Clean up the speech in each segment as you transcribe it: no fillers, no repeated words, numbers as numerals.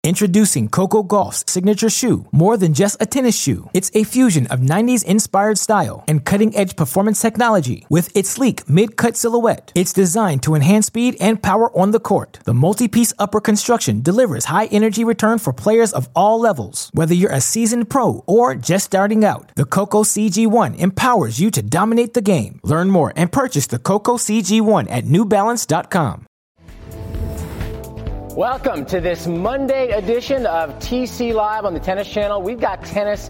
Introducing Coco Gauff's signature shoe, more than just a tennis shoe. It's a fusion of 90s-inspired style and cutting-edge performance technology. With its sleek mid-cut silhouette, it's designed to enhance speed and power on the court. The multi-piece upper construction delivers high-energy return for players of all levels. Whether you're a seasoned pro or just starting out, the Coco CG1 empowers you to dominate the game. Learn more and purchase the Coco CG1 at NewBalance.com. Welcome to this Monday edition of TC Live on the Tennis Channel. We've got tennis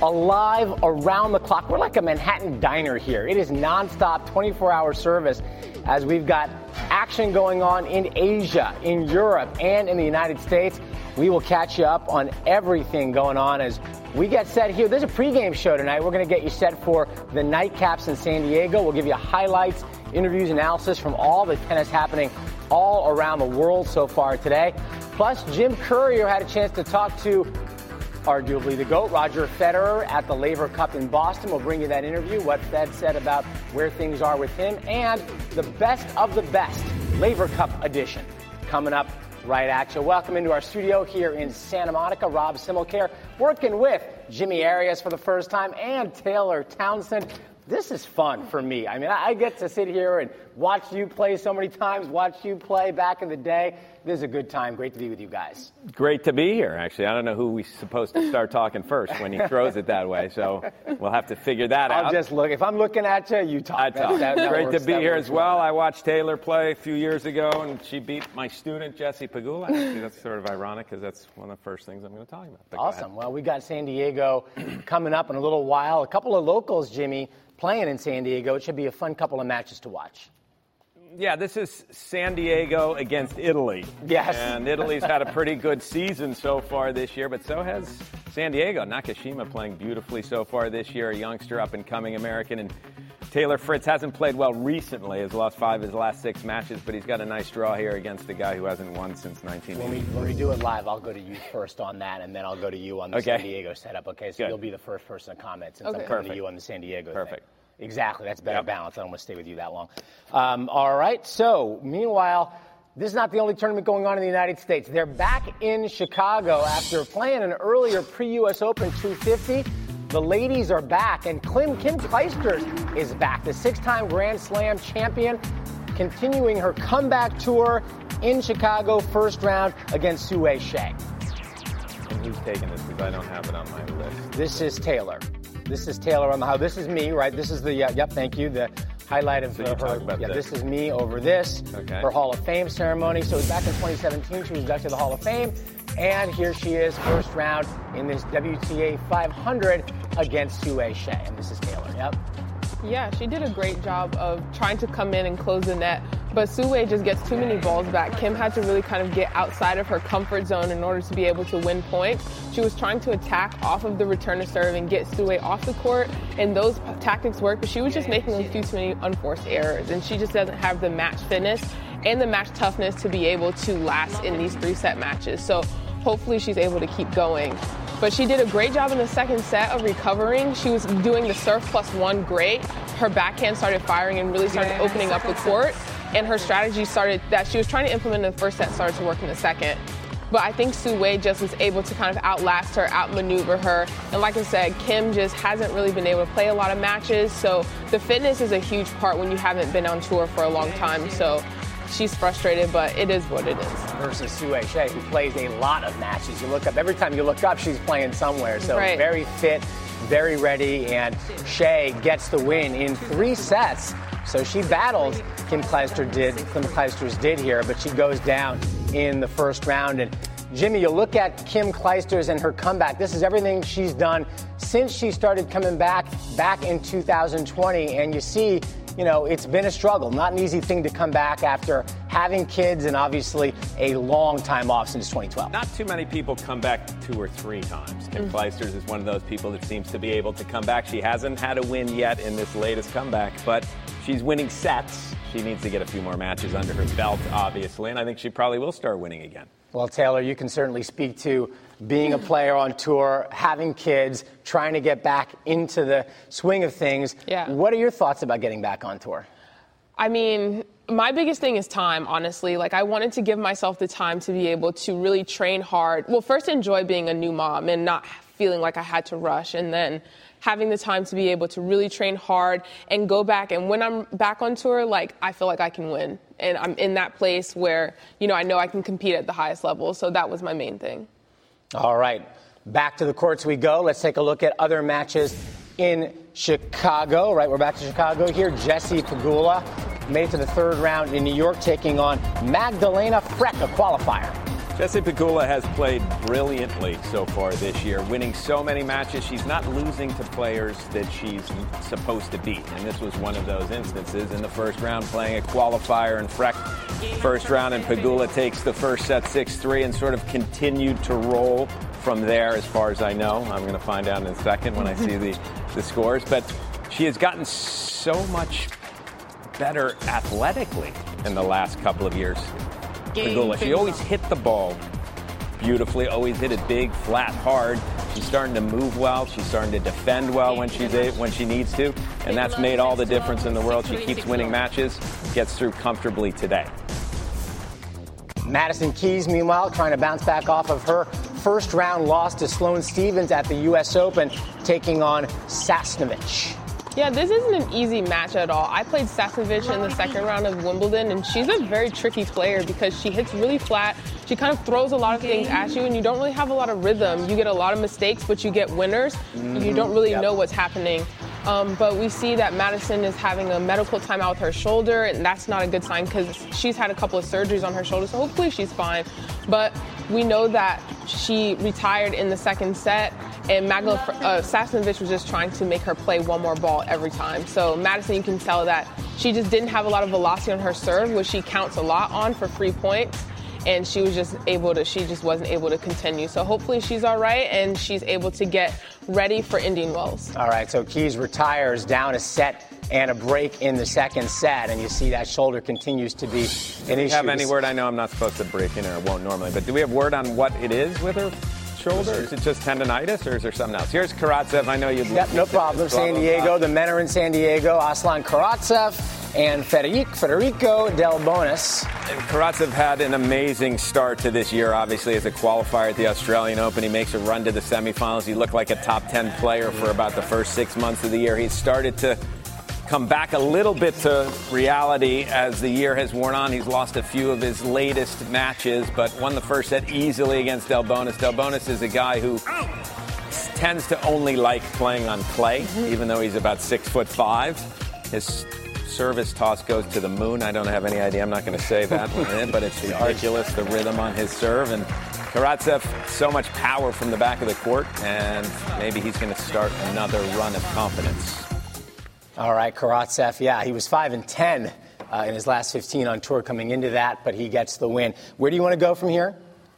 alive around the clock. We're like a Manhattan diner here. It is nonstop, 24-hour service as we've got action going on in Asia, in Europe, and in the United States. We will catch you up on everything going on as we get set here. There's a pregame show tonight. We're going to get you set for the Nightcaps in San Diego. We'll give you highlights, interviews, analysis from all the tennis happening all around the world so far today. Plus, Jim Courier had a chance to talk to arguably the GOAT, Roger Federer, at the Laver Cup in Boston. We'll bring you that interview, what Fed said about where things are with him, and the best of the best Laver Cup edition coming up right at you. Welcome into our studio here in Santa Monica. Rob Simmelcare working with Jimmy Arias for the first time and Taylor Townsend. This is fun for me. I mean, I get to sit here and watch you play so many times, watch you play back in the day. This is a good time. Great to be with you guys. Great to be here, actually. I don't know who we're supposed to start talking first when he throws it that way, so we'll have to figure that out. I'll just look. If I'm looking at you, you talk. I talk. Great to be here as well. I watched Taylor play a few years ago, and she beat my student, Jesse Pegula. Actually, that's sort of ironic because that's one of the first things I'm going to talk about. But awesome. Well, we got San Diego coming up in a little while. A couple of locals, Jimmy, playing in San Diego. It should be a fun couple of matches to watch. Yeah, this is San Diego against Italy. Yes. And Italy's had a pretty good season so far this year, but so has San Diego. Nakashima playing beautifully so far this year, a youngster up-and-coming American. And Taylor Fritz hasn't played well recently. He's lost 5 of his last 6 matches, but he's got a nice draw here against a guy who hasn't won since 1980. When we do it live, I'll go to you first on that, and then I'll go to you on the San Diego setup. Okay, so good. You'll be the first person to comment since I'm coming Perfect. to you on the San Diego Perfect. thing. Exactly. That's better balance. I don't want to stay with you that long. All right. So, meanwhile, this is not the only tournament going on in the United States. They're back in Chicago after playing an earlier pre-U.S. Open 250. The ladies are back, and Kim Clijsters is back, the 6-time Grand Slam champion, continuing her comeback tour in Chicago, first round against Sue Shea. And who's taking this? Because I don't have it on my list. This is Taylor. This is Taylor on the This is me, right? This is the, thank you, the highlight of her. This is me over this, her Hall of Fame ceremony. So back in 2017, she was inducted to the Hall of Fame. And here she is, first round in this WTA 500 against Sue Shea. And this is Taylor, Yeah, she did a great job of trying to come in and close the net, but Sue just gets too many balls back. Kim had to really kind of get outside of her comfort zone in order to be able to win points. She was trying to attack off of the return to serve and get Sue off the court, and those tactics worked, but she was just making a few too many unforced errors, and she just doesn't have the match fitness and the match toughness to be able to last in these 3-set matches. So hopefully she's able to keep going. But she did a great job in the second set of recovering. She was doing the serve +1 great. Her backhand started firing and really started opening up the court. And her strategy that she was trying to implement in the first set started to work in the second. But I think Sue just was able to kind of outlast her, outmaneuver her. And like I said, Kim just hasn't really been able to play a lot of matches. So the fitness is a huge part when you haven't been on tour for a long time. So she's frustrated, but it is what it is. Versus Sue Shea, who plays a lot of matches. You look up, every time you look up, she's playing somewhere. So very fit, very ready, and Shea gets the win in 3 sets. So she battles Kim Clijsters did here, but she goes down in the first round. And Jimmy, you look at Kim Clijsters and her comeback. This is everything she's done since she started coming back in 2020, and you see, it's been a struggle. Not an easy thing to come back after having kids and obviously a long time off since 2012. Not too many people come back 2 or 3 times. Kim Clijsters is one of those people that seems to be able to come back. She hasn't had a win yet in this latest comeback, but she's winning sets. She needs to get a few more matches under her belt, obviously, and I think she probably will start winning again. Well, Taylor, you can certainly speak to being a player on tour, having kids, trying to get back into the swing of things. Yeah. What are your thoughts about getting back on tour? I mean, My biggest thing is time, honestly. Like, I wanted to give myself the time to be able to really train hard. Well, first enjoy being a new mom and not feeling like I had to rush, and then having the time to be able to really train hard and go back. And when I'm back on tour, like, I feel like I can win. And I'm in that place where, I know I can compete at the highest level. So that was my main thing. All right. Back to the courts we go. Let's take a look at other matches in Chicago. Right, we're back to Chicago here. Jessie Pegula made it to the third round in New York, taking on Magdalena Freck, a qualifier. Jessie Pegula has played brilliantly so far this year, winning so many matches. She's not losing to players that she's supposed to beat, and this was one of those instances in the first round, playing a qualifier in Freck first round, and Pegula takes the first set 6-3 and sort of continued to roll from there, as far as I know. I'm going to find out in a second when I see the scores, but she has gotten so much better athletically in the last couple of years. Pegula, she always hit the ball beautifully, always hit it big, flat, hard. She's starting to move well. She's starting to defend well when she needs to, and that's made all the difference in the world. She keeps winning matches, gets through comfortably today. Madison Keys, meanwhile, trying to bounce back off of her first round loss to Sloane Stephens at the U.S. Open, taking on Sasnovich. Yeah, this isn't an easy match at all. I played Sasnovich in the second round of Wimbledon, and she's a very tricky player because she hits really flat. She kind of throws a lot of things at you, and you don't really have a lot of rhythm. You get a lot of mistakes, but you get winners. You don't really know what's happening. But we see that Madison is having a medical timeout with her shoulder, and that's not a good sign because she's had a couple of surgeries on her shoulder, so hopefully she's fine. But we know that she retired in the second set, and Sasnovich was just trying to make her play one more ball every time. So Madison, you can tell that she just didn't have a lot of velocity on her serve, which she counts a lot on for free points. And she just wasn't able to continue. So hopefully she's all right and she's able to get ready for Indian Wells. All right, so Keys retires down a set and a break in the second set, and you see that shoulder continues to be an issue. Do you have any word? I know I'm not supposed to break in, or I won't normally, but do we have word on what it is with her shoulder? Is it just tendonitis, or is there something else? Here's Karatsev. I know you'd. Yep, no problem. San Diego. The men are in San Diego. Aslan Karatsev and Federico Delbonis. And Karatsev had an amazing start to this year, obviously, as a qualifier at the Australian Open. He makes a run to the semifinals. He looked like a top 10 player for about the first 6 months of the year. He's started to come back a little bit to reality as the year has worn on. He's lost a few of his latest matches, but won the first set easily against Delbonis. Delbonis is a guy who tends to only like playing on clay, even though he's about 6'5". His service toss goes to the moon. I don't have any idea. I'm not going to say that, but it's ridiculous, the rhythm on his serve. And Karatsev, so much power from the back of the court, and maybe he's going to start another run of confidence. All right, Karatsev, yeah, he was 5-10 in his last 15 on tour coming into that, but he gets the win. Where do you want to go from here?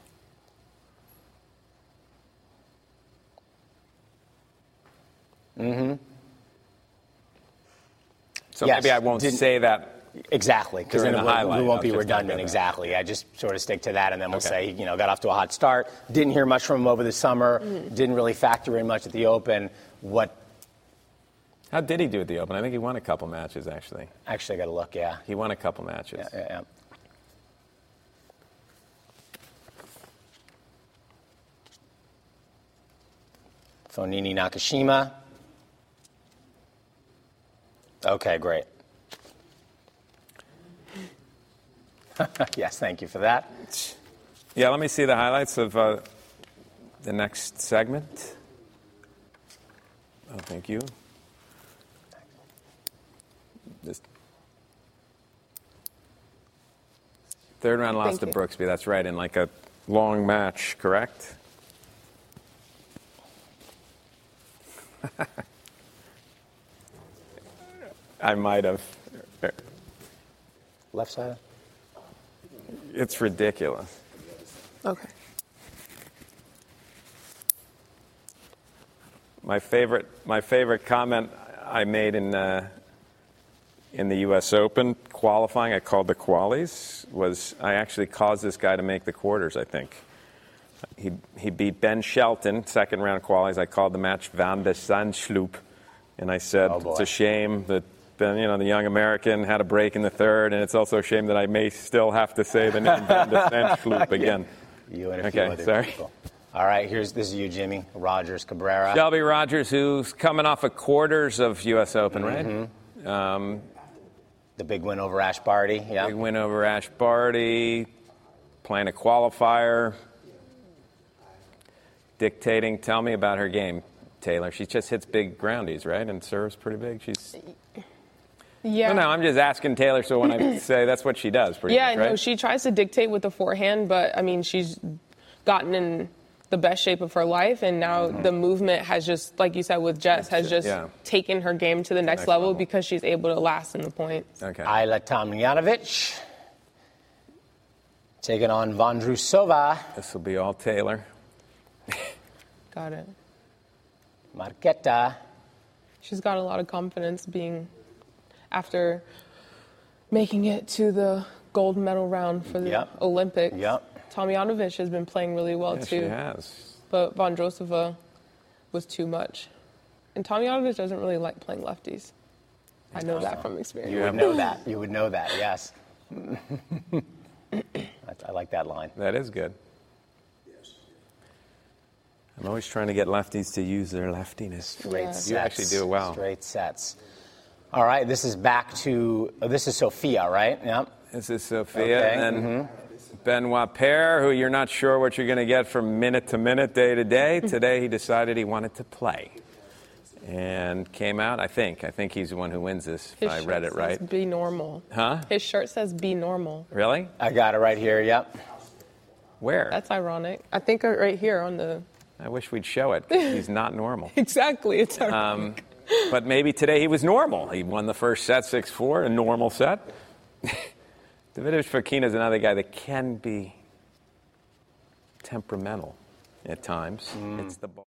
So yes, maybe I won't say that. Exactly, because then we won't be redundant. Exactly. Yeah, just sort of stick to that, and then we'll say, got off to a hot start. Didn't hear much from him over the summer. Didn't really factor in much at the Open. How did he do at the Open? I think he won a couple matches, actually. Actually, I got to look, yeah. He won a couple matches. Yeah. Fonini Nakashima. Okay, great. Yes, thank you for that. Yeah, let me see the highlights of the next segment. Oh, thank you. This third round loss to Brooksby. That's right, in like a long match, correct? I might have. Left side? It's ridiculous. Okay. My favorite comment I made in the U.S. Open qualifying, I called the qualies, was I actually caused this guy to make the quarters, I think. He beat Ben Shelton, second round qualies. I called the match Van de Zandsloop, and I said, it's a shame that been, the young American had a break in the third, and it's also a shame that I may still have to say the name Van de Sandschloop again. You and a few other sorry. people. All right, this is you, Jimmy. Rogers Cabrera. Shelby Rogers, who's coming off of quarters of U.S. Open, right? The big win over Ash Barty. Yeah. Big win over Ash Barty, playing a qualifier, dictating. Tell me about her game, Taylor. She just hits big groundies, right? And serves pretty big. Yeah. No, I'm just asking Taylor, so when I say that's what she does. Pretty much, right? No, she tries to dictate with the forehand, but, she's gotten in the best shape of her life, and now the movement has just, like you said with Jess, has just taken her game to the next level because she's able to last in the point. Okay. Ayla Tomljanovic taking on Vondrousova. This will be all Taylor. Got it. Marketa. She's got a lot of confidence after making it to the gold medal round for the Olympics. Yep. Tomljanovic has been playing really well, too. She has. But Vondrousova was too much. And Tomljanovic doesn't really like playing lefties. I know that from experience. You would know that. You would know that, yes. I like that line. That is good. I'm always trying to get lefties to use their leftiness. Straight sets. You actually do well. Straight sets. All right, this is this is Sophia, right? Yep. This is Sophia. Okay. And then Benoit Paire, who you're not sure what you're going to get from minute to minute, day to day. Today he decided he wanted to play. And came out, I think he's the one who wins this, if I read it right. His shirt says be normal. Huh? His shirt says be normal. Really? I got it right here, yep. Where? That's ironic. I think right here on the... I wish we'd show it, because he's not normal. Exactly, it's ironic. But maybe today he was normal. He won the first set 6-4, a normal set. Davidovich Fokina is another guy that can be temperamental at times. It's the ball.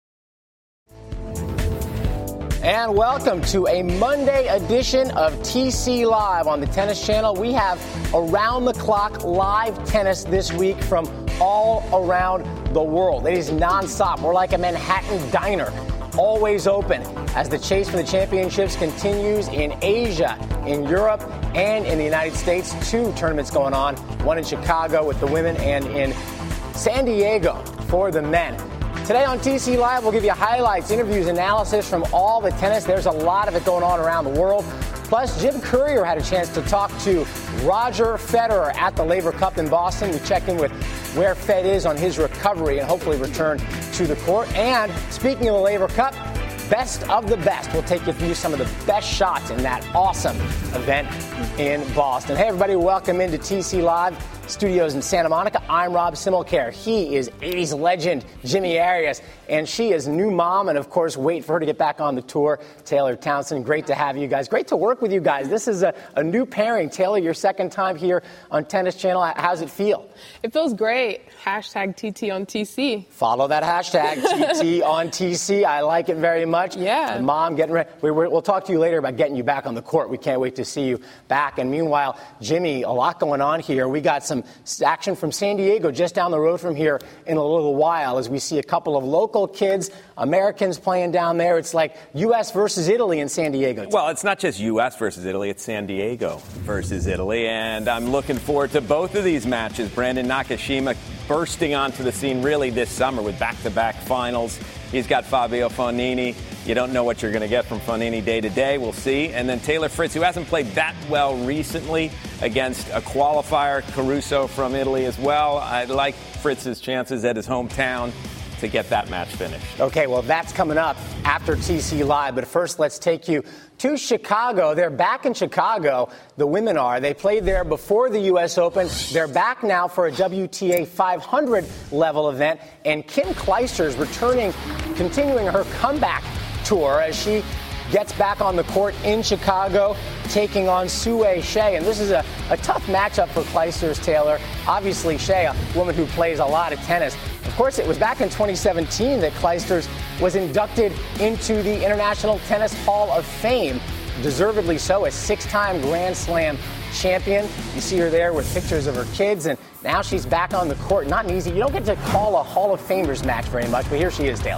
And welcome to a Monday edition of TC Live on the Tennis Channel. We have around-the-clock live tennis this week from all around the world. It is nonstop. We're like a Manhattan diner, always open as the chase for the championships continues in Asia, in Europe, and in the United States. 2 tournaments going on, one in Chicago with the women and in San Diego for the men. Today on TC Live, we'll give you highlights, interviews, analysis from all the tennis. There's a lot of it going on around the world. Plus, Jim Courier had a chance to talk to Roger Federer at the Laver Cup in Boston. We check in with where Fed is on his recovery and hopefully return to the court. And speaking of the Laver Cup, best of the best. We'll take you through some of the best shots in that awesome event in Boston. Hey, everybody, welcome into TC Live. Studios in Santa Monica. I'm Rob Simmelcare. He is 80s legend Jimmy Arias, and she is new mom, and of course, wait for her to get back on the tour, Taylor Townsend. Great to have you guys. Great to work with you guys. This is a new pairing. Taylor, your second time here on Tennis Channel. How's it feel? It feels great. Hashtag TT on TC. Follow that hashtag, TT on TC. I like it very much. Yeah. The mom getting ready. We'll talk to you later about getting you back on the court. We can't wait to see you back. And meanwhile, Jimmy, a lot going on here. We got some action from San Diego just down the road from here in a little while as we see a couple of local kids, Americans playing down there. It's like U.S. versus Italy in San Diego. Well, it's not just U.S. versus Italy. It's San Diego versus Italy. And I'm looking forward to both of these matches. Brandon Nakashima bursting onto the scene really this summer with back-to-back finals. He's got Fabio Fognini. You don't know what you're going to get from Fognini day to day. We'll see. And then Taylor Fritz, who hasn't played that well recently, against a qualifier, Caruso from Italy as well. I like Fritz's chances at his hometown to get that match finished. Okay, well, that's coming up after TC Live. But first, let's take you to Chicago. They're back in Chicago. The women are. They played there before the U.S. Open. They're back now for a WTA 500 level event. And Kim Clijsters returning, continuing her comeback tour as she gets back on the court in Chicago, taking on Sue Shea. And this is a tough matchup for Clijsters, Taylor. Obviously, Shea, a woman who plays a lot of tennis. Of course, it was back in 2017 that Clijsters was inducted into the International Tennis Hall of Fame. Deservedly so, a 6-time Grand Slam champion. You see her there with pictures of her kids, and now she's back on the court. Not an easy. You don't get to call a Hall of Famers match very much, but here she is, Taylor.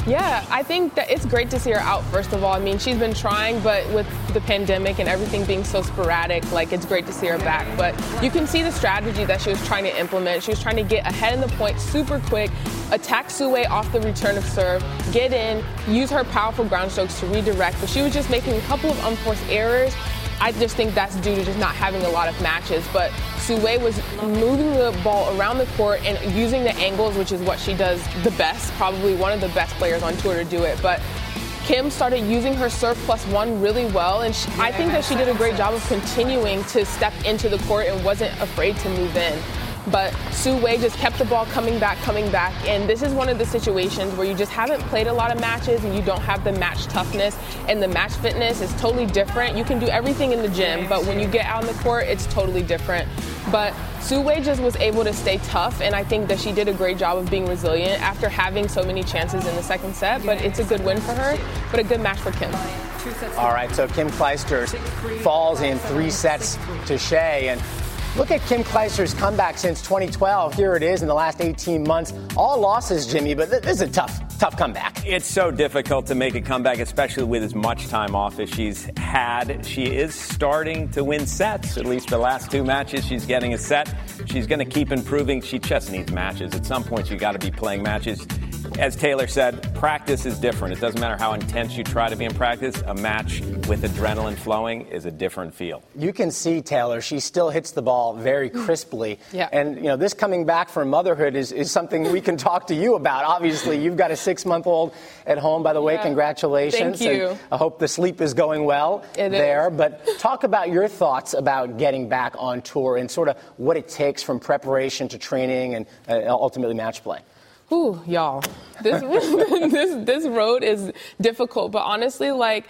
Yeah, I think that it's great to see her out, first of all. I mean, she's been trying, but with the pandemic and everything being so sporadic, like, it's great to see her back. But you can see the strategy that she was trying to implement. She was trying to get ahead in the point super quick, attack Sue off the return of serve, get in, use her powerful ground strokes to redirect. But she was just making a couple of unforced errors. I just think that's due to just not having a lot of matches. But Sue was moving the ball around the court and using the angles, which is what she does the best, probably one of the best players on tour to do it. But Kim started using her serve +1 really well, and I think that she did a great job of continuing to step into the court and wasn't afraid to move in. But Sue just kept the ball coming back, and this is one of the situations where you just haven't played a lot of matches and you don't have the match toughness, and the match fitness is totally different. You can do everything in the gym, but when you get out on the court, it's totally different. But Sue just was able to stay tough, and I think that she did a great job of being resilient after having so many chances in the second set. But it's a good win for her, but a good match for Kim. All right, so Kim Clijsters falls in 3 sets to Shea, and look at Kim Clijsters' comeback since 2012. Here it is in the last 18 months. All losses, Jimmy, but this is a tough comeback. It's so difficult to make a comeback, especially with as much time off as she's had. She is starting to win sets. At least the last 2 matches, she's getting a set. She's going to keep improving. She just needs matches. At some point, you got to be playing matches. As Taylor said, practice is different. It doesn't matter how intense you try to be in practice. A match with adrenaline flowing is a different feel. You can see, Taylor, she still hits the ball very crisply. Yeah. And, this coming back from motherhood is something we can talk to you about. Obviously, you've got a 6-month-old at home, by the way. Congratulations. Thank you. And I hope the sleep is going well there. But talk about your thoughts about getting back on tour and sort of what it takes from preparation to training and ultimately match play. Ooh, y'all, this road is difficult, but honestly,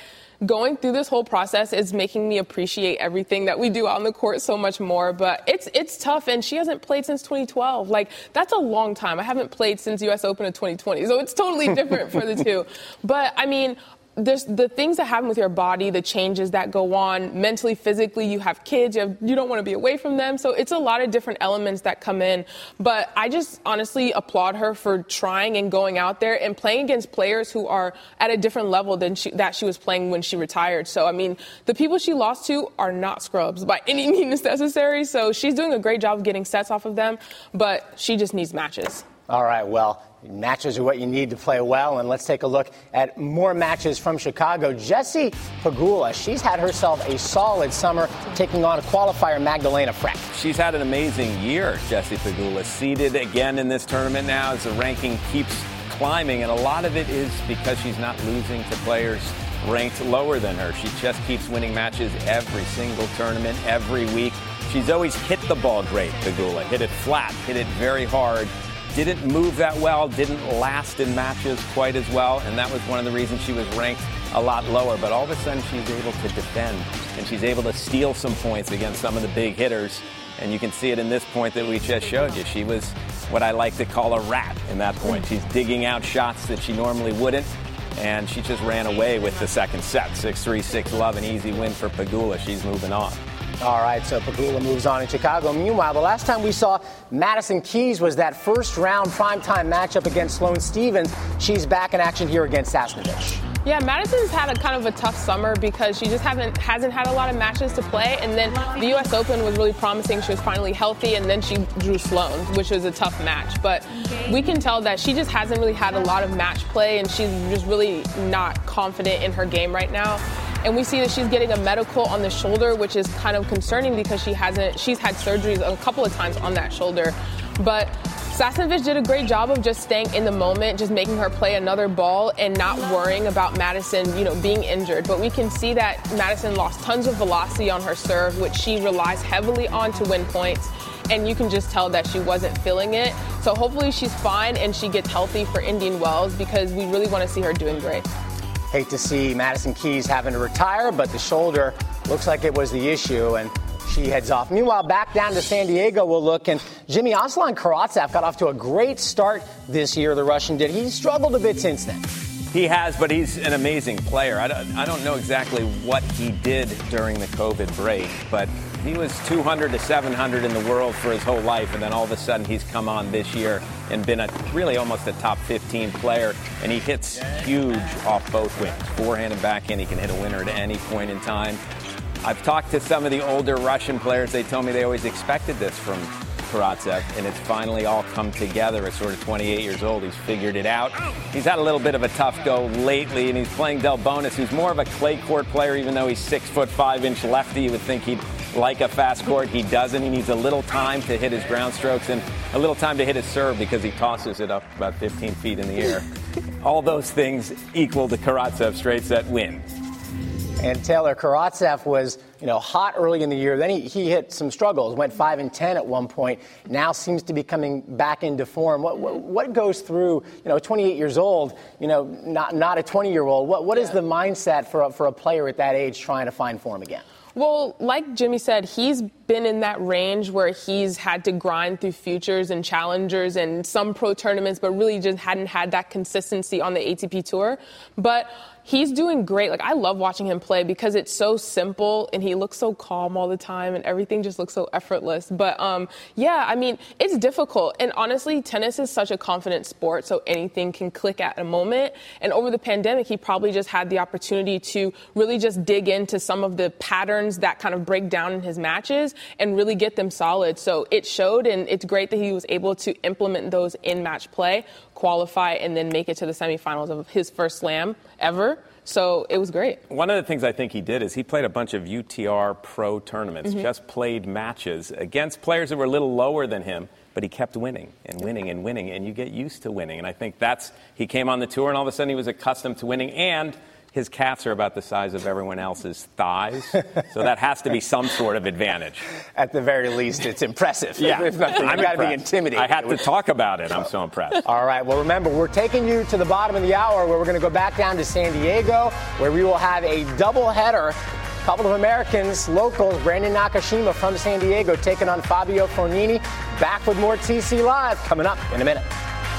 going through this whole process is making me appreciate everything that we do out on the court so much more. But it's tough, and she hasn't played since 2012. That's a long time. I haven't played since U.S. Open of 2020, so it's totally different for the two. But, I mean, there's the things that happen with your body, the changes that go on mentally, physically. You have kids, you don't want to be away from them. So it's a lot of different elements that come in. But I just honestly applaud her for trying and going out there and playing against players who are at a different level than that she was playing when she retired. So, I mean, the people she lost to are not scrubs by any means necessary. So she's doing a great job of getting sets off of them, but she just needs matches. All right, well, matches are what you need to play well, and let's take a look at more matches from Chicago. Jessie Pegula, she's had herself a solid summer, taking on qualifier Magdalena Frech. She's had an amazing year, Jessie Pegula, seeded again in this tournament now as the ranking keeps climbing, and a lot of it is because she's not losing to players ranked lower than her. She just keeps winning matches every single tournament, every week. She's always hit the ball great, Pegula. Hit it flat, hit it very hard. Didn't move that well, didn't last in matches quite as well, and that was one of the reasons she was ranked a lot lower. But all of a sudden, she's able to defend, and she's able to steal some points against some of the big hitters. And you can see it in this point that we just showed you. She was what I like to call a rat in that point. She's digging out shots that she normally wouldn't, and she just ran away with the second set. 6-3, 6-love, an easy win for Pegula. She's moving on. All right, so Pegula moves on in Chicago. Meanwhile, the last time we saw Madison Keys was that first-round primetime matchup against Sloane Stephens. She's back in action here against Sasnovich. Yeah, Madison's had a kind of a tough summer because she just hasn't had a lot of matches to play. And then the U.S. Open was really promising. She was finally healthy, and then she drew Sloane, which was a tough match. But we can tell that she just hasn't really had a lot of match play, and she's just really not confident in her game right now. And we see that she's getting a medical on the shoulder, which is kind of concerning because she's had surgeries a couple of times on that shoulder. But Sasnovich did a great job of just staying in the moment, just making her play another ball and not worrying about Madison, being injured. But we can see that Madison lost tons of velocity on her serve, which she relies heavily on to win points. And you can just tell that she wasn't feeling it. So hopefully she's fine and she gets healthy for Indian Wells because we really want to see her doing great. Hate to see Madison Keys having to retire, but the shoulder looks like it was the issue, and she heads off. Meanwhile, back down to San Diego we'll look, and Jimmy, Aslan Karatsev got off to a great start this year, the Russian did. He struggled a bit since then. He has, but he's an amazing player. I don't know exactly what he did during the COVID break, but He was 200 to 700 in the world for his whole life, and then all of a sudden he's come on this year and been really almost a top 15 player, and he hits huge off both wings, forehand and backhand. He can hit a winner at any point in time. I've talked to some of the older Russian players. They told me they always expected this from Karatsev, and it's finally all come together. At sort of 28 years old, he's figured it out. He's had a little bit of a tough go lately, and he's playing Delbonis, who's more of a clay court player, even though he's 6'5" lefty. You would think he'd like a fast court. He doesn't. He needs a little time to hit his ground strokes and a little time to hit his serve because he tosses it up about 15 feet in the air. All those things equal to Karatsev's straight set win. And Taylor, Karatsev was, hot early in the year. Then he hit some struggles, went 5-10 at one point. Now seems to be coming back into form. What goes through, 28 years old, not a 20-year-old? What is the mindset for a player at that age trying to find form again? Well, like Jimmy said, he's been in that range where he's had to grind through futures and challengers and some pro tournaments, but really just hadn't had that consistency on the ATP Tour. But he's doing great. I love watching him play because it's so simple and he looks so calm all the time and everything just looks so effortless. But, it's difficult. And honestly, tennis is such a confident sport, so anything can click at a moment. And over the pandemic, he probably just had the opportunity to really just dig into some of the patterns that kind of break down in his matches and really get them solid. So it showed, and it's great that he was able to implement those in match play, qualify, and then make it to the semifinals of his first slam ever. So it was great. One of the things I think he did is he played a bunch of UTR pro tournaments, just played matches against players that were a little lower than him, but he kept winning and winning and winning, and you get used to winning. And I think he came on the tour, and all of a sudden he was accustomed to winning, and his calves are about the size of everyone else's thighs, so that has to be some sort of advantage. At the very least, it's impressive. Yeah, You've got to be intimidated. I had to talk about it. I'm so impressed. All right. Well, remember, we're taking you to the bottom of the hour where we're going to go back down to San Diego, where we will have a doubleheader. A couple of Americans, locals, Brandon Nakashima from San Diego taking on Fabio Fognini. Back with more TC Live coming up in a minute.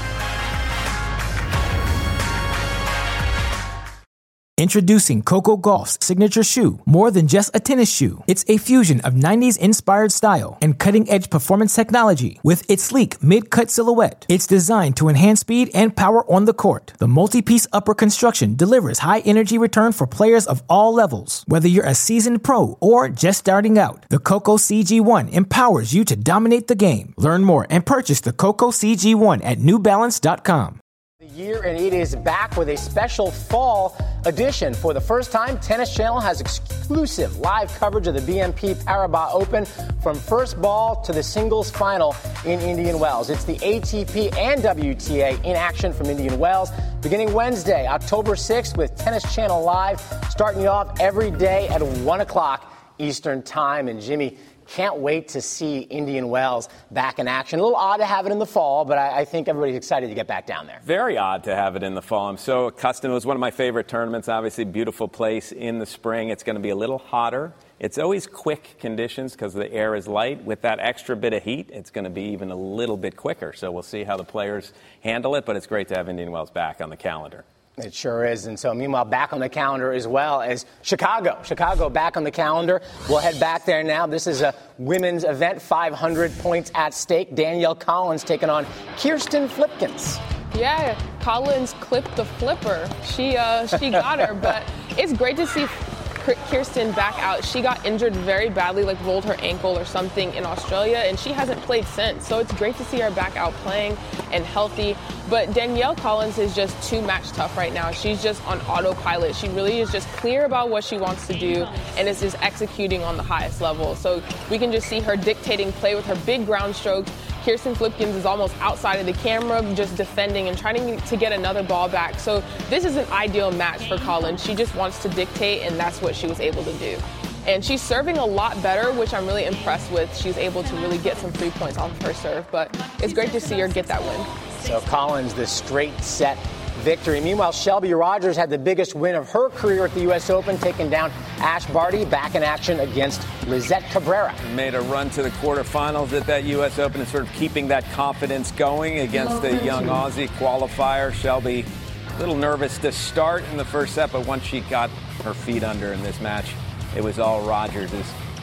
Introducing Coco Gauff's signature shoe, more than just a tennis shoe. It's a fusion of 90s-inspired style and cutting-edge performance technology with its sleek mid-cut silhouette. It's designed to enhance speed and power on the court. The multi-piece upper construction delivers high-energy return for players of all levels. Whether you're a seasoned pro or just starting out, the Coco CG1 empowers you to dominate the game. Learn more and purchase the Coco CG1 at NewBalance.com. Year, and it is back with a special fall edition. For the first time, Tennis Channel has exclusive live coverage of the BNP Paribas Open from first ball to the singles final in Indian Wells. It's the ATP and WTA in action from Indian Wells beginning Wednesday, October 6th with Tennis Channel Live, starting you off every day at 1 o'clock Eastern Time. And Jimmy, can't wait to see Indian Wells back in action. A little odd to have it in the fall, but I think everybody's excited to get back down there. Very odd to have it in the fall. I'm so accustomed. It was one of my favorite tournaments. Obviously, beautiful place in the spring. It's going to be a little hotter. It's always quick conditions because the air is light. With that extra bit of heat, it's going to be even a little bit quicker. So we'll see how the players handle it, but it's great to have Indian Wells back on the calendar. It sure is. And so, meanwhile, back on the calendar as well as Chicago. Chicago back on the calendar. We'll head back there now. This is a women's event, 500 points at stake. Danielle Collins taking on Kirsten Flipkens. Yeah, Collins clipped the flipper. She got her, but it's great to see Kirsten back out. She got injured very badly, rolled her ankle or something in Australia, and she hasn't played since. So it's great to see her back out playing and healthy. But Danielle Collins is just too match tough right now. She's just on autopilot. She really is just clear about what she wants to do and is just executing on the highest level. So we can just see her dictating play with her big ground strokes. Kirsten Flipkens is almost outside of the camera, just defending and trying to get another ball back. So this is an ideal match for Collins. She just wants to dictate, and that's what she was able to do. And she's serving a lot better, which I'm really impressed with. She's able to really get some 3 points off of her serve, but it's great to see her get that win. So Collins, the straight set victory. Meanwhile, Shelby Rogers had the biggest win of her career at the U.S. Open, taking down Ash Barty, back in action against Lizette Cabrera. Made a run to the quarterfinals at that U.S. Open and sort of keeping that confidence going against the young Aussie qualifier. Shelby, a little nervous to start in the first set, but once she got her feet under in this match, it was all Rogers.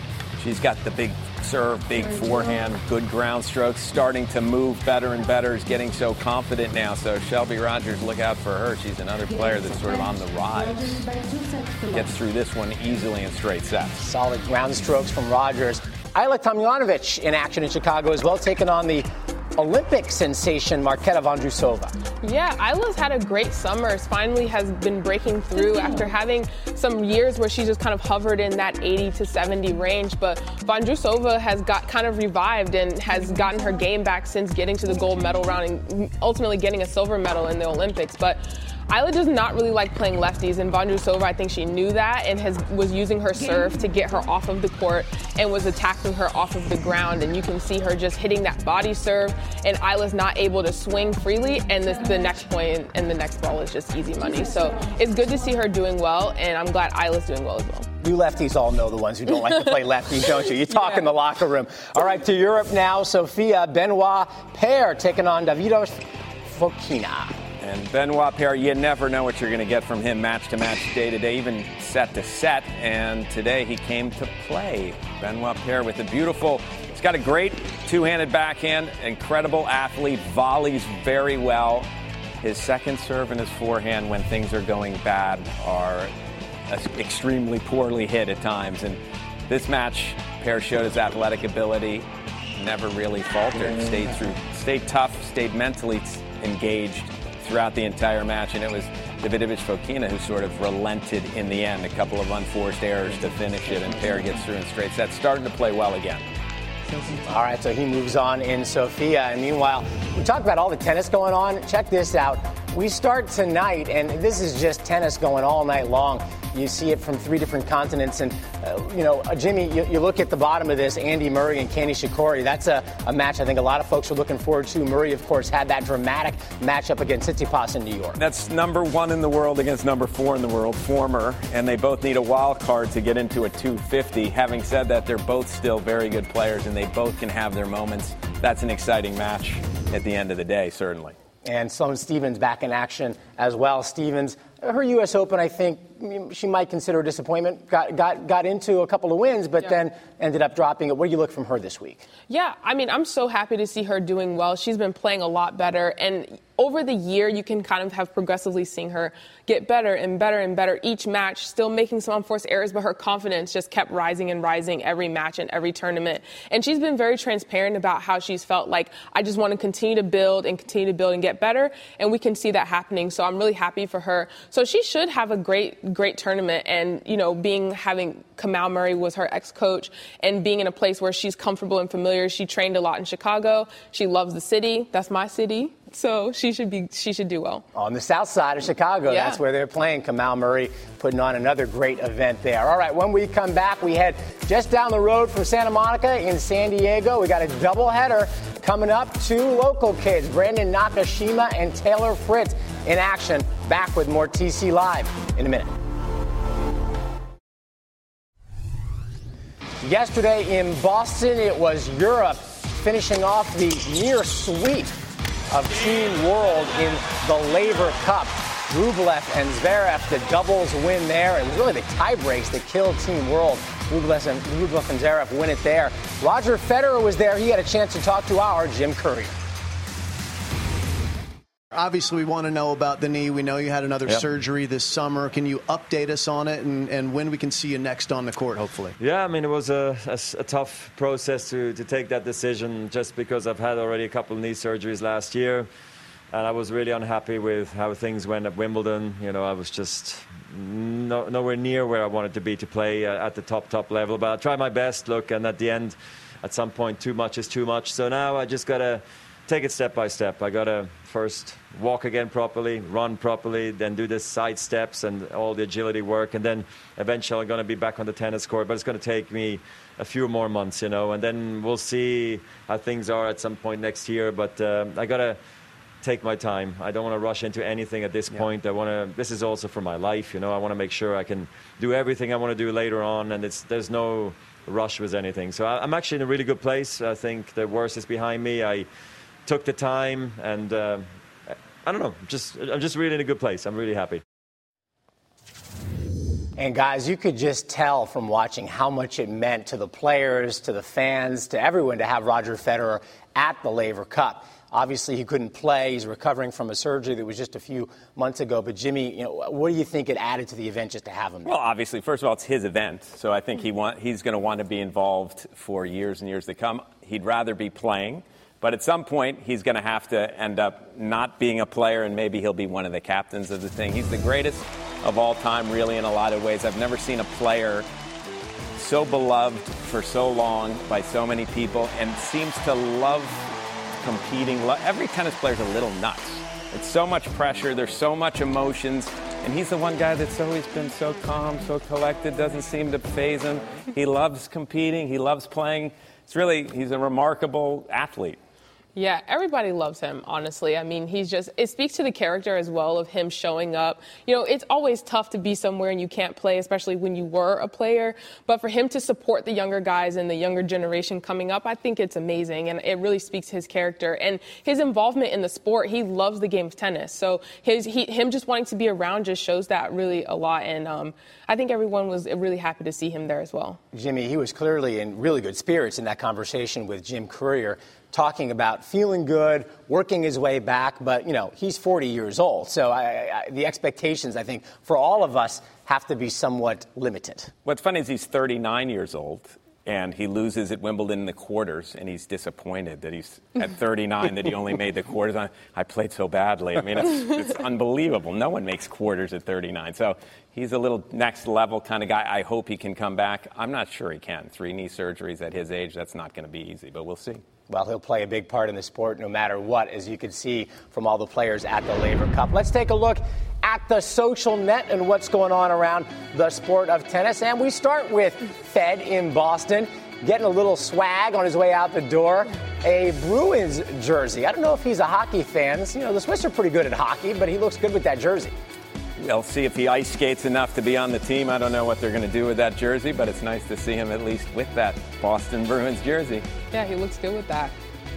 She's got the big serve, big forehand, good ground strokes, starting to move better and better, is getting so confident now. So Shelby Rogers, look out for her. She's another player that's sort of on the rise. Gets through this one easily in straight sets. Solid ground strokes from Rogers. Ayla Tomljanovic in action in Chicago as well, taking on the Olympic sensation Marketa Vondrousova. Yeah, Ayla's had a great summer. Finally has been breaking through after having some years where she just kind of hovered in that 80 to 70 range. But Vondrousova has got kind of revived and has gotten her game back since getting to the gold medal round and ultimately getting a silver medal in the Olympics. But Ayla does not really like playing lefties, and Vondrousova, I think she knew that and was using her serve to get her off of the court and was attacking her off of the ground. And you can see her just hitting that body serve, and Ayla's not able to swing freely, and the next point and the next ball is just easy money. So it's good to see her doing well, and I'm glad Ayla's doing well as well. You lefties all know the ones who don't like to play lefties, don't you? You talk in the locker room. All right, to Europe now. Sofia Benoit Paire taking on Davidos Fokina. And Benoit Paire, you never know what you're going to get from him match to match, day to day, even set to set. And today he came to play. Benoit Paire with a beautiful, he's got a great two-handed backhand, incredible athlete, volleys very well. His second serve and his forehand, when things are going bad, are extremely poorly hit at times. And this match, Paire showed his athletic ability, never really faltered, stayed tough, stayed mentally engaged throughout the entire match, and it was Davidovich Fokina who sort of relented in the end. A couple of unforced errors to finish it, and Paire gets through in straight sets, starting to play well again. All right, so he moves on in Sofia. And meanwhile, we talked about all the tennis going on. Check this out. We start tonight, and this is just tennis going all night long. You see it from 3 different continents. And, Jimmy, you look at the bottom of this, Andy Murray and Kenny Shikori. That's a match I think a lot of folks are looking forward to. Murray, of course, had that dramatic matchup against Tsitsipas in New York. That's number 1 in the world against number 4 in the world, former. And they both need a wild card to get into a 250. Having said that, they're both still very good players, and they both can have their moments. That's an exciting match at the end of the day, certainly. And Sloane Stephens back in action as well. Stephens, her U.S. Open, I think she might consider a disappointment. Got into a couple of wins, but then ended up dropping it. What do you look from her this week? Yeah, I mean, I'm so happy to see her doing well. She's been playing a lot better. And over the year, you can kind of have progressively seen her get better and better and better each match, still making some unforced errors, but her confidence just kept rising and rising every match and every tournament. And she's been very transparent about how she's felt like, I just want to continue to build and get better. And we can see that happening. So I'm really happy for her. So she should have a great tournament. And, having Kamau Murray was her ex-coach and being in a place where she's comfortable and familiar. She trained a lot in Chicago. She loves the city. That's my city. So she should do well. On the south side of Chicago, That's where they're playing. Kamau Murray putting on another great event there. All right, when we come back, we head just down the road from Santa Monica in San Diego. We got a doubleheader coming up. 2 local kids, Brandon Nakashima and Taylor Fritz, in action. Back with more TC Live in a minute. Yesterday in Boston, it was Europe finishing off the near sweep of Team World in the Laver Cup. Rublev and Zverev, the doubles win there. It was really the tie breaks that killed Team World. Rublev and Zverev win it there. Roger Federer was there. He had a chance to talk to our Jim Courier. Obviously, we want to know about the knee. We know you had another surgery this summer. Can you update us on it and when we can see you next on the court, hopefully? Yeah, I mean, it was a tough process to take that decision just because I've had already a couple of knee surgeries last year. And I was really unhappy with how things went at Wimbledon. I was just nowhere near where I wanted to be to play at the top level. But I tried my best, and at the end, at some point, too much is too much. So now I just got to take it step by step. I got to first walk again properly, run properly, then do the side steps and all the agility work. And then eventually I'm going to be back on the tennis court. But it's going to take me a few more months, and then we'll see how things are at some point next year. But I got to take my time. I don't want to rush into anything at this point. This is also for my life, I want to make sure I can do everything I want to do later on, and there's no rush with anything. So I'm actually in a really good place. I think the worst is behind me. I took the time, and I don't know, I'm just really in a good place. I'm really happy. And guys, you could just tell from watching how much it meant to the players, to the fans, to everyone to have Roger Federer at the Laver Cup. Obviously, he couldn't play. He's recovering from a surgery that was just a few months ago. But, Jimmy, what do you think it added to the event just to have him there? Well, obviously, first of all, it's his event. So I think he's going to want to be involved for years and years to come. He'd rather be playing. But at some point, he's going to have to end up not being a player, and maybe he'll be one of the captains of the thing. He's the greatest of all time, really, in a lot of ways. I've never seen a player so beloved for so long by so many people and seems to love competing. Every tennis player's a little nuts. It's so much pressure. There's so much emotions. And he's the one guy that's always been so calm, so collected, doesn't seem to faze him. He loves competing. He loves playing. He's a remarkable athlete. Yeah, everybody loves him, honestly. I mean, it speaks to the character as well of him showing up. It's always tough to be somewhere and you can't play, especially when you were a player. But for him to support the younger guys and the younger generation coming up, I think it's amazing. And it really speaks to his character and his involvement in the sport. He loves the game of tennis. So him just wanting to be around just shows that really a lot. And I think everyone was really happy to see him there as well. Jimmy, he was clearly in really good spirits in that conversation with Jim Courier, talking about feeling good, working his way back. But, he's 40 years old. So the expectations, I think, for all of us have to be somewhat limited. What's funny is he's 39 years old, and he loses at Wimbledon in the quarters, and he's disappointed that he's at 39, that he only made the quarters. I played so badly. I mean, it's unbelievable. No one makes quarters at 39. So he's a little next level kind of guy. I hope he can come back. I'm not sure he can. 3 knee surgeries at his age, that's not going to be easy, but we'll see. Well, he'll play a big part in the sport no matter what, as you can see from all the players at the Laver Cup. Let's take a look at the social net and what's going on around the sport of tennis. And we start with Fed in Boston, getting a little swag on his way out the door. A Bruins jersey. I don't know if he's a hockey fan. The Swiss are pretty good at hockey, but he looks good with that jersey. We'll see if he ice skates enough to be on the team. I don't know what they're going to do with that jersey, but it's nice to see him at least with that Boston Bruins jersey. Yeah, he looks good with that.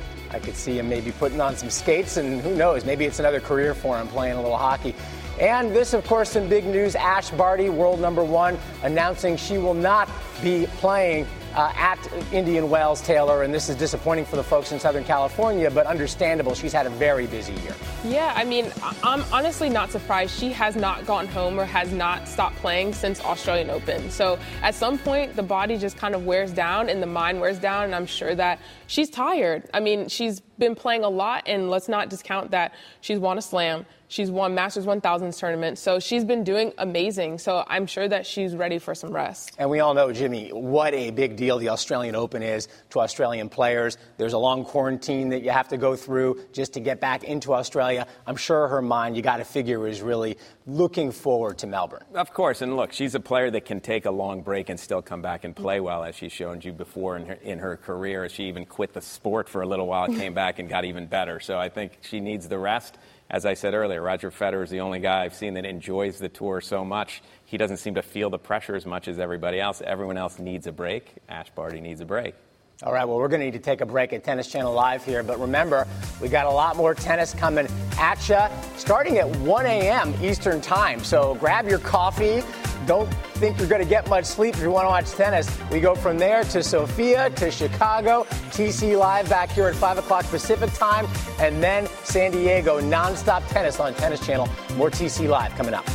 I could see him maybe putting on some skates, and who knows, maybe it's another career for him playing a little hockey. And this, of course, some big news. Ash Barty, world number 1, announcing she will not be playing at Indian Wells, Taylor. And this is disappointing for the folks in Southern California, but understandable. She's had a very busy year. Yeah, I mean, I'm honestly not surprised. She has not gone home or has not stopped playing since Australian Open. So at some point, the body just kind of wears down and the mind wears down. And I'm sure that she's tired. I mean, she's been playing a lot, and let's not discount that she's won a slam. She's won Masters 1000s tournament. So she's been doing amazing. So I'm sure that she's ready for some rest. And we all know, Jimmy, what a big deal the Australian Open is to Australian players. There's a long quarantine that you have to go through just to get back into Australia. I'm sure her mind, you got to figure, is really looking forward to Melbourne. Of course. And look, she's a player that can take a long break and still come back and play well, as she's shown you before in her career. She even quit the sport for a little while, came back and got even better. So I think she needs the rest. As I said earlier, Roger Federer is the only guy I've seen that enjoys the tour so much. He doesn't seem to feel the pressure as much as everybody else. Everyone else needs a break. Ash Barty needs a break. All right, well, we're going to need to take a break at Tennis Channel Live here. But remember, we got a lot more tennis coming at you starting at 1 a.m. Eastern Time. So grab your coffee. Don't think you're going to get much sleep if you want to watch tennis. We go from there to Sofia, to Chicago, TC Live back here at 5 o'clock Pacific Time, and then San Diego, nonstop tennis on Tennis Channel. More TC Live coming up.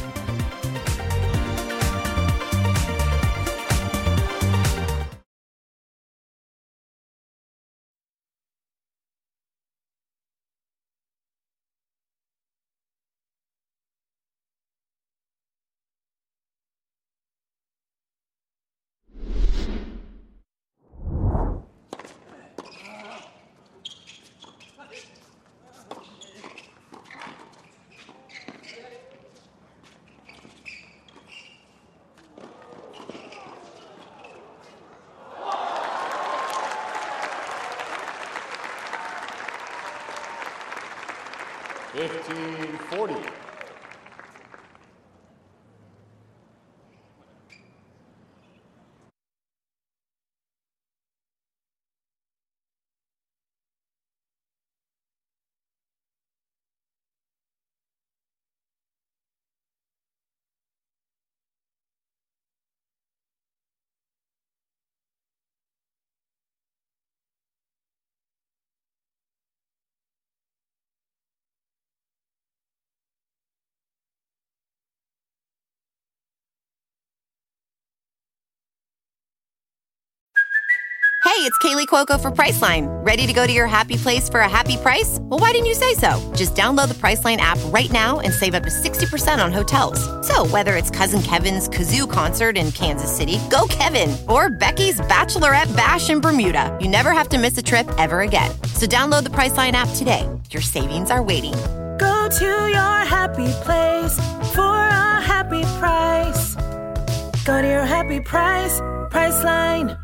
it's Kaylee Cuoco for Priceline. Ready to go to your happy place for a happy price? Well, why didn't you say so? Just download the Priceline app right now and save up to 60% on hotels. So whether it's Cousin Kevin's Kazoo Concert in Kansas City, go Kevin, or Becky's Bachelorette Bash in Bermuda, you never have to miss a trip ever again. So download the Priceline app today. Your savings are waiting. Go to your happy place for a happy price. Go to your happy price, Priceline.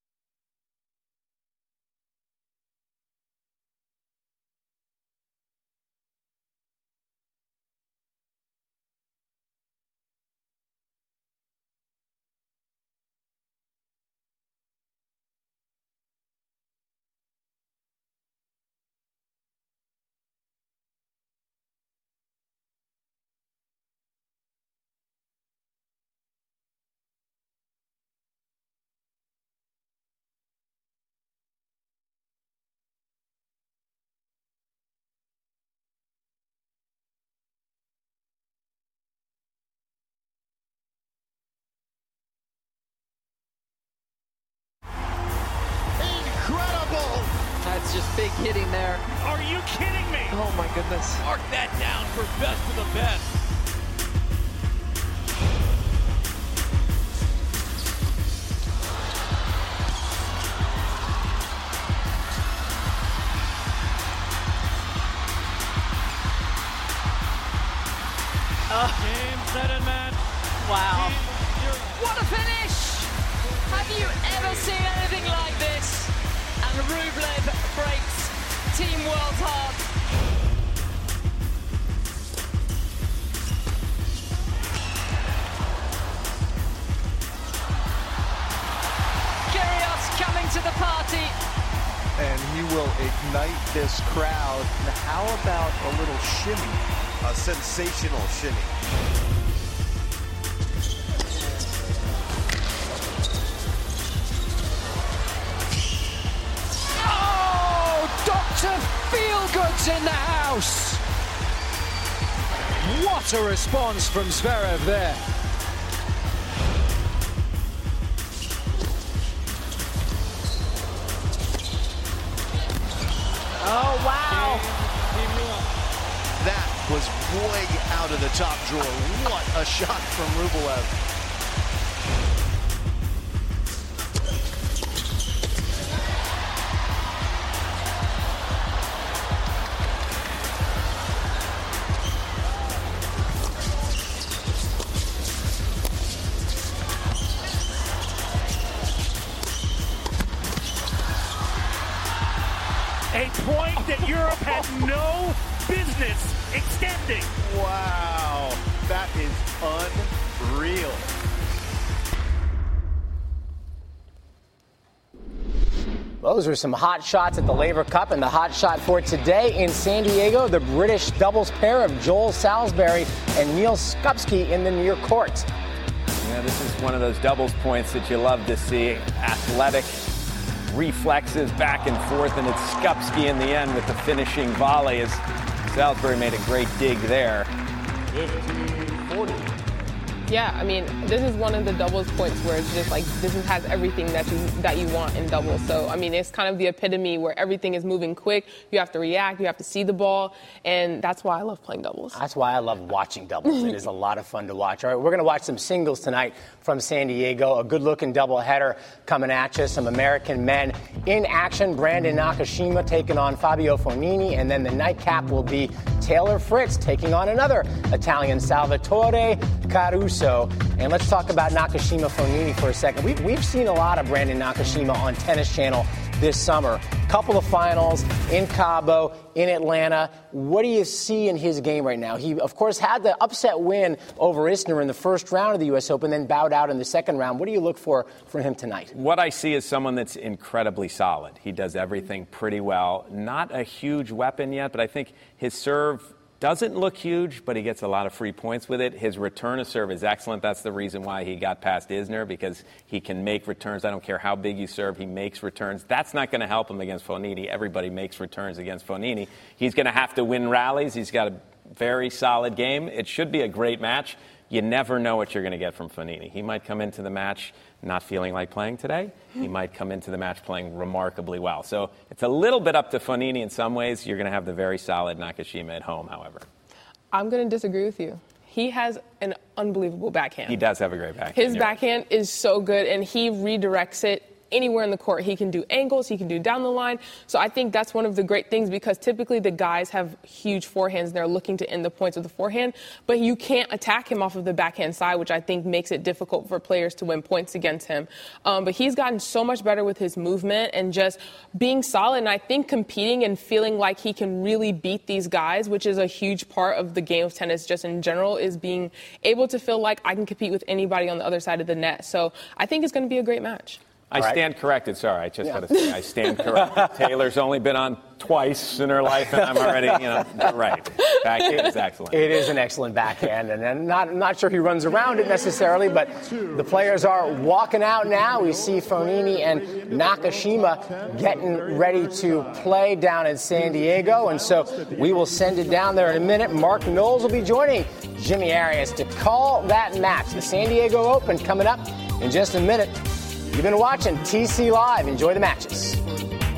That's just big hitting there. Are you kidding me? Oh my goodness. Mark that down for best of the best. Game, set, and match. Wow. What a finish! Have you ever seen anything like this? And Rublev breaks Team World's heart. Kyrgios coming to the party. And he will ignite this crowd. Now, how about a little shimmy? A sensational shimmy. Dr. Feelgood's in the house. What a response from Zverev there. Oh, wow. That was way out of the top drawer. What a shot from Rublev. A point that Europe had no business extending. Wow, that is unreal. Those are some hot shots at the Laver Cup, and the hot shot for today in San Diego, the British doubles pair of Joel Salisbury and Neil Skupski in the near court. Yeah, this is one of those doubles points that you love to see. Athletic reflexes back and forth, and it's Skupski in the end with the finishing volley as Salisbury made a great dig there. 50-40. Yeah, I mean, this is one of the doubles points where it's just like this has everything that you want in doubles. So, I mean, it's kind of the epitome where everything is moving quick. You have to react. You have to see the ball. And that's why I love playing doubles. That's why I love watching doubles. It is a lot of fun to watch. All right, we're going to watch some singles tonight from San Diego. A good-looking doubleheader coming at you. Some American men in action. Brandon Nakashima taking on Fabio Fognini. And then the nightcap will be Taylor Fritz taking on another Italian, Salvatore Caruso. And let's talk about Nakashima Fognini for a second. We've seen a lot of Brandon Nakashima on Tennis Channel this summer. Couple of finals in Cabo, in Atlanta. What do you see in his game right now? He, of course, had the upset win over Isner in the first round of the U.S. Open, then bowed out in the second round. What do you look for from him tonight? What I see is someone that's incredibly solid. He does everything pretty well. Not a huge weapon yet, but I think his serve doesn't look huge, but he gets a lot of free points with it. His return of serve is excellent. That's the reason why he got past Isner, because he can make returns. I don't care how big you serve, he makes returns. That's not going to help him against Fognini. Everybody makes returns against Fognini. He's going to have to win rallies. He's got to Very solid game. It should be a great match. You never know what you're going to get from Fognini. He might come into the match not feeling like playing today. He might come into the match playing remarkably well. So it's a little bit up to Fognini in some ways. You're going to have the very solid Nakashima at home, however. I'm going to disagree with you. He has an unbelievable backhand. He does have a great backhand. His backhand is so good, and he redirects it anywhere in the court. He can do angles, he can do down the line. So I think that's one of the great things, because typically the guys have huge forehands and they're looking to end the points with the forehand, but you can't attack him off of the backhand side, which I think makes it difficult for players to win points against him. But he's gotten so much better with his movement and just being solid, and I think competing and feeling like he can really beat these guys, which is a huge part of the game of tennis just in general, is being able to feel like I can compete with anybody on the other side of the net. So I think it's going to be a great match. I stand corrected. Sorry, I just got to say, I stand corrected. Taylor's only been on twice in her life, and I'm already, right. Backhand is excellent. It is an excellent backhand, and I'm not sure he runs around it necessarily, but the players are walking out now. We see Fognini and Nakashima getting ready to play down in San Diego, and so we will send it down there in a minute. Mark Knowles will be joining Jimmy Arias to call that match. The San Diego Open coming up in just a minute. You've been watching TC Live. Enjoy the matches.